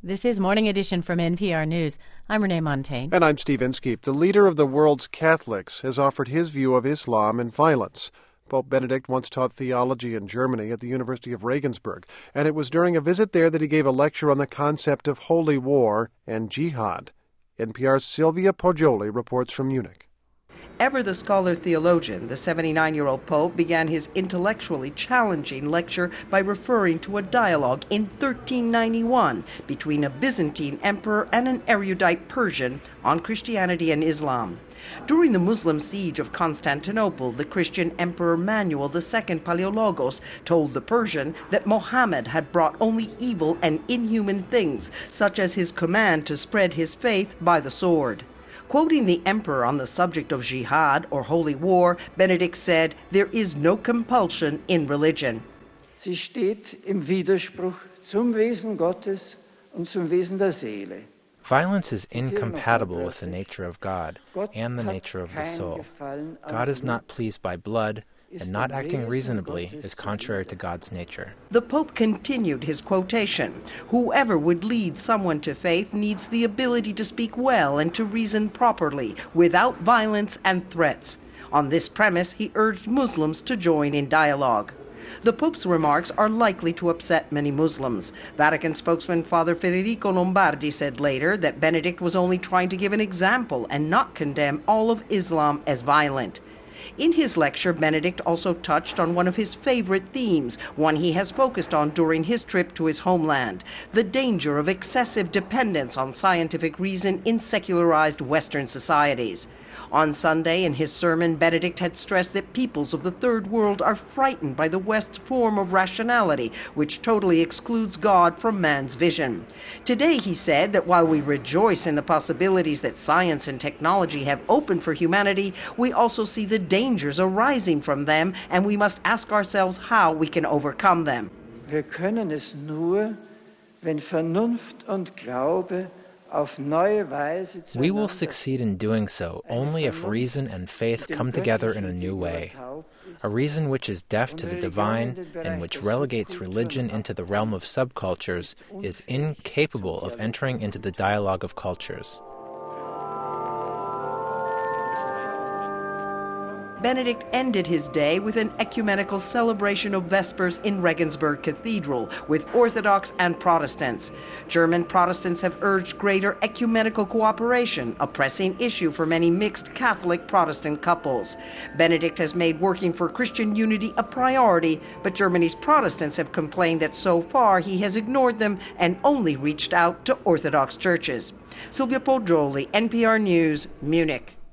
This is Morning Edition from NPR News. I'm Renee Montaigne. And I'm Steve Inskeep. The leader of the world's Catholics has offered his view of Islam and violence. Pope Benedict once taught theology in Germany at the University of Regensburg, and it was during a visit there that he gave a lecture on the concept of holy war and jihad. NPR's Sylvia Poggioli reports from Munich. Ever the scholar theologian, the 79-year-old Pope began his intellectually challenging lecture by referring to a dialogue in 1391 between a Byzantine emperor and an erudite Persian on Christianity and Islam. During the Muslim siege of Constantinople, the Christian Emperor Manuel II Palaeologos told the Persian that Mohammed had brought only evil and inhuman things, such as his command to spread his faith by the sword. Quoting the emperor on the subject of jihad, or holy war, Benedict said, "There is no compulsion in religion." Sie steht im Widerspruch zum Wesen Gottes und zum Wesen der Seele. Violence is incompatible with the nature of God and the nature of the soul. God is not pleased by blood, and not acting reasonably is contrary to God's nature. The Pope continued his quotation. Whoever would lead someone to faith needs the ability to speak well and to reason properly, without violence and threats. On this premise, he urged Muslims to join in dialogue. The Pope's remarks are likely to upset many Muslims. Vatican spokesman Father Federico Lombardi said later that Benedict was only trying to give an example and not condemn all of Islam as violent. In his lecture, Benedict also touched on one of his favorite themes, one he has focused on during his trip to his homeland: the danger of excessive dependence on scientific reason in secularized Western societies. On Sunday, in his sermon, Benedict had stressed that peoples of the Third World are frightened by the West's form of rationality, which totally excludes God from man's vision. Today, he said that while we rejoice in the possibilities that science and technology have opened for humanity, we also see the dangers arising from them, and we must ask ourselves how we can overcome them. Wir können es nur, wenn Vernunft und Glaube We will succeed in doing so only if reason and faith come together in a new way. A reason which is deaf to the divine and which relegates religion into the realm of subcultures is incapable of entering into the dialogue of cultures. Benedict ended his day with an ecumenical celebration of Vespers in Regensburg Cathedral with Orthodox and Protestants. German Protestants have urged greater ecumenical cooperation, a pressing issue for many mixed Catholic Protestant couples. Benedict has made working for Christian unity a priority, but Germany's Protestants have complained that so far he has ignored them and only reached out to Orthodox churches. Sylvia Poggioli, NPR News, Munich.